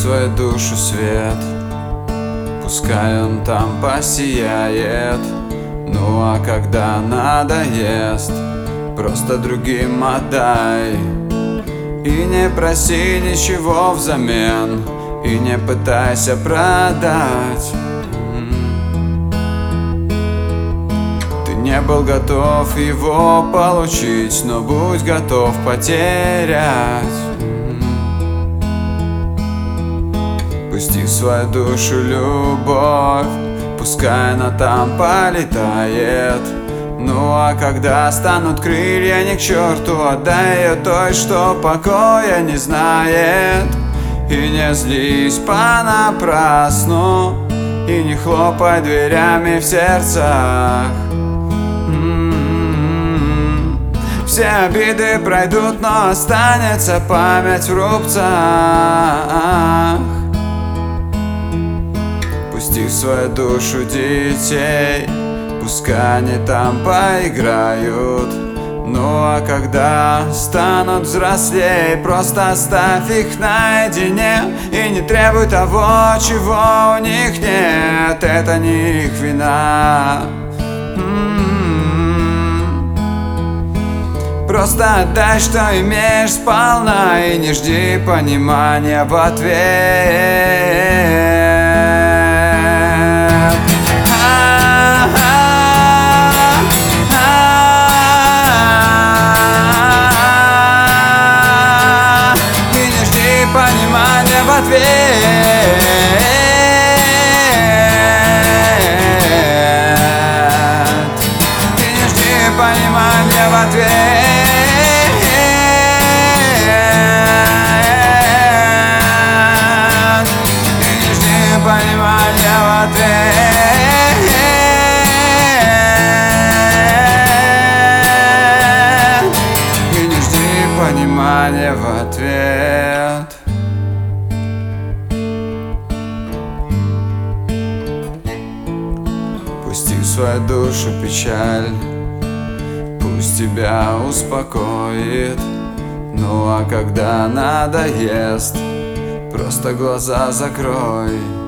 свою душу свет, пускай он там посияет. Ну а когда надоест, просто другим отдай. И не проси ничего взамен, и не пытайся продать. Ты не был готов его получить, но будь готов потерять. Пусти в свою душу любовь, пускай она там полетает. Ну а когда станут крылья, ни к черту, отдай ее той, что покоя не знает. И не злись понапрасну, и не хлопай дверями в сердцах. Все обиды пройдут, но останется память в рубцах. Пусти в свою душу детей, пускай они там поиграют. Ну а когда станут взрослей, просто оставь их наедине. И не требуй того, чего у них нет, это не их вина. Просто отдай, что имеешь сполна, и не жди понимания в ответ. Понимание в ответ. Ты не жди понимания в ответ. Ты не жди понимания в ответ. Ты не жди понимания в ответ. Пусти в свою душу печаль, пусть тебя успокоит. Ну а когда надоест, просто глаза закрой.